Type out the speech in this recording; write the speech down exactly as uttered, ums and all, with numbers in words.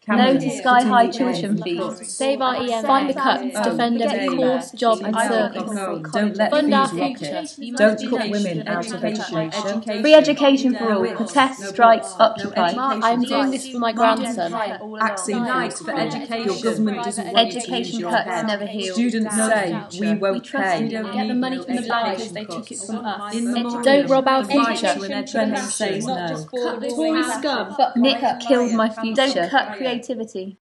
No to sky-high tuition fees. Save our E M A. Find the cuts. Oh, Defend every okay. course, job and I will service. go. Don't let Fund our fees future. rocket. Don't put women out of education. Free education for all. Protest, strike, occupy. I'm doing this for my grandson. Axing fees for education. Your government doesn't want you to use Education your cuts head. never heal. Students say we won't pay. Get the money from the bankers, they took it from us. In memorial, Don't rob our the right future. to an education says no. Full scum. Nick killed my future. Don't cut creativity.